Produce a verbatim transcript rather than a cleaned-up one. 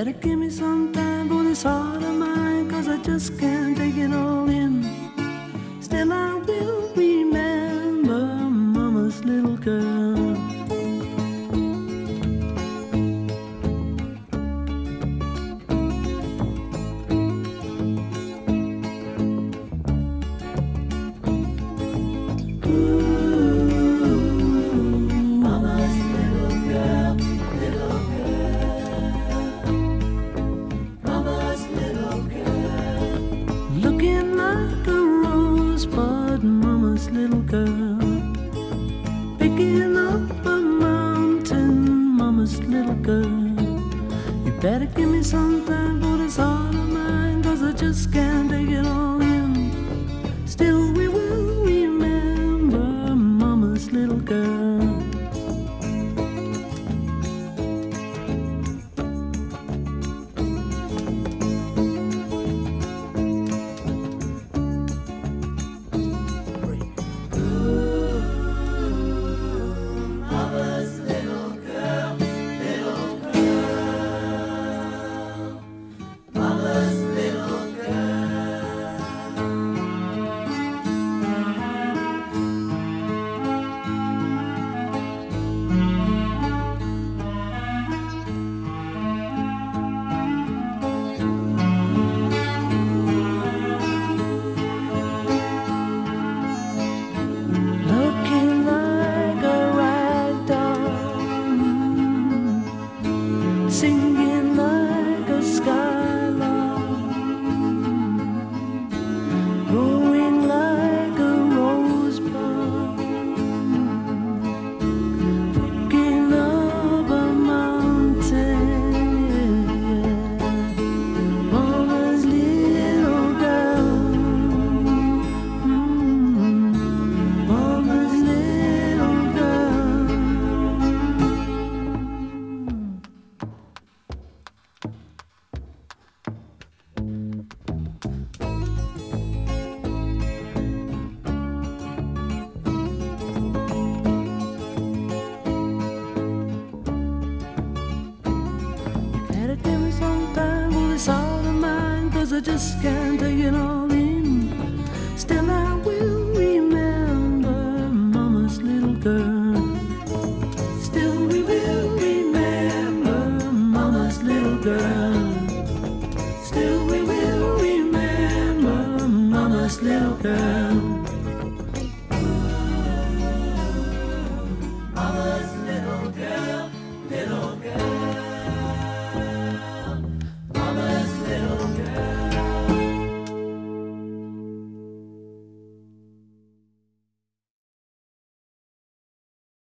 better give me some time for this heart of mine, 'cause I just can't take it all in. Still I will remember Mama's little girl. Looking like a rosebud, Mama's little girl. Picking up a mountain, Mama's little girl. You better give me some time for this heart of mine, 'cause I just can't take it all in. Still we will remember Mama's little girl. Singing like a skylark, growing like a rosebud, picking up a mountain, yeah. Mama's little girl, mm, Mama's little girl. Better give me some time for this heart of mine, 'cause I just can't take it all in. Still I will remember Mama's little girl. Still we will remember Mama's little girl. Still we will remember Mama's little girl.